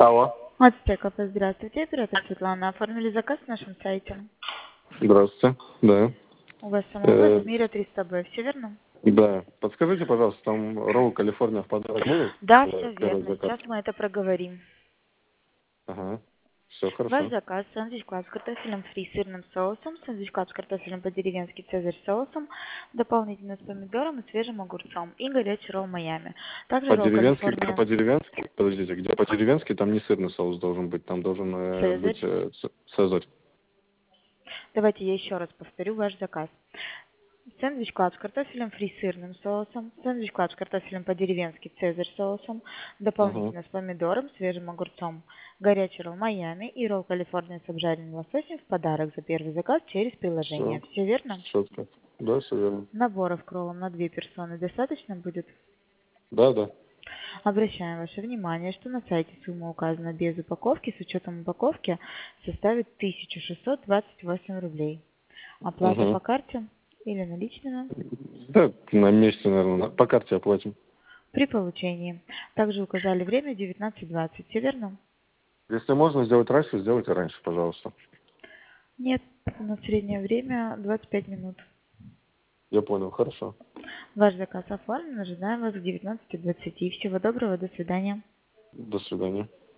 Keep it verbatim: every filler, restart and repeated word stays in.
Алло. Ацтеков, здравствуйте. Оператор Светлана. Оформили заказ на нашем сайте. Здравствуйте. Да. У вас самолет Э, Мира триста бэ, все верно? да. Подскажите, пожалуйста, там ролл Калифорния в подарок будет? Да, Э, все Первый верно. заказ. Сейчас мы это проговорим. Ага. Все Ваш хорошо. заказ: сэндвич клаб с картофелем фри с сырным соусом, сэндвич клаб с картофелем по-деревенски цезарь соусом, дополнительно с помидором и свежим огурцом, и горячий ролл Майами. Также ролл По-деревенски, где Калифорния по-деревенски? Подождите, где по-деревенски, там не сырный соус должен быть, там должен э, быть цезарь. э, ц- цезарь. Давайте я еще раз повторю ваш заказ. Сэндвич клаб с картофелем фри с сырным соусом, сэндвич клаб с картофелем по-деревенски цезарь соусом, Угу. дополнительно с помидором, свежим огурцом, горячий ролл Майами и ролл Калифорния с обжаренным лососем в подарок за первый заказ через Все. приложение. Все верно? Четко. Да, все верно. Наборов к роллам на две персоны достаточно будет? Да, да. Обращаем ваше внимание, что на сайте сумма указана без упаковки, с учетом упаковки составит тысяча шестьсот двадцать восемь рублей. Оплата по Угу. карте или наличными? Да, на месте, наверное, на- по карте оплатим. При получении. Также указали время девятнадцать двадцать. Все верно? Если можно сделать раньше, сделайте раньше, пожалуйста. Нет, у нас среднее время двадцать пять минут. Я понял, хорошо. Ваш заказ оформлен. Ожидаем вас к девятнадцати двадцати. Всего доброго, до свидания. До свидания.